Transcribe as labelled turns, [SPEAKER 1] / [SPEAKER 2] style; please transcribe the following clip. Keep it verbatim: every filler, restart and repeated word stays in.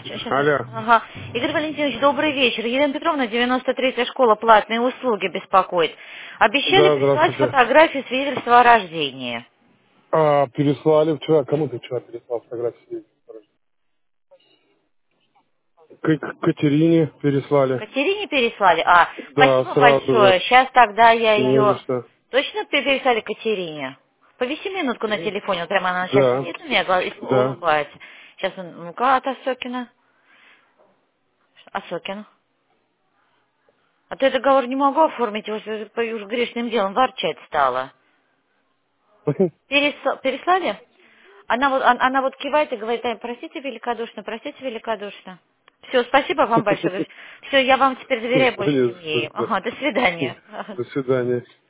[SPEAKER 1] Сейчас.
[SPEAKER 2] Алло.
[SPEAKER 1] Ага. Игорь Валентинович, добрый вечер. Елена Петровна, девяносто третья школа, платные услуги беспокоит. Обещали
[SPEAKER 2] Да,
[SPEAKER 1] прислать
[SPEAKER 2] здравствуйте.
[SPEAKER 1] фотографию свидетельства о рождении.
[SPEAKER 2] А, переслали вчера. Кому ты вчера переслал фотографии? К к Катерине переслали.
[SPEAKER 1] Катерине переслали? А,
[SPEAKER 2] Да,
[SPEAKER 1] спасибо
[SPEAKER 2] сразу же.
[SPEAKER 1] большое. Сейчас тогда я
[SPEAKER 2] Не за
[SPEAKER 1] ее...
[SPEAKER 2] что.
[SPEAKER 1] Точно пе- переслали Катерине? Повиси минутку на телефоне. Вот прямо она сейчас
[SPEAKER 2] Да,
[SPEAKER 1] сидит у меня гла- и
[SPEAKER 2] да.
[SPEAKER 1] улыбается. Сейчас, ну-ка, от Осокина. Осокин. А то я договор не могу оформить, уже, уже грешным делом ворчать стала. Перес- Переслали? Она вот, он- она вот кивает и говорит: «Ай, простите великодушно, простите великодушно». Все, спасибо вам большое. Все, я вам теперь доверяю больше,
[SPEAKER 2] Не
[SPEAKER 1] чем
[SPEAKER 2] за
[SPEAKER 1] ей.
[SPEAKER 2] что.
[SPEAKER 1] Ага, до свидания.
[SPEAKER 2] До свидания.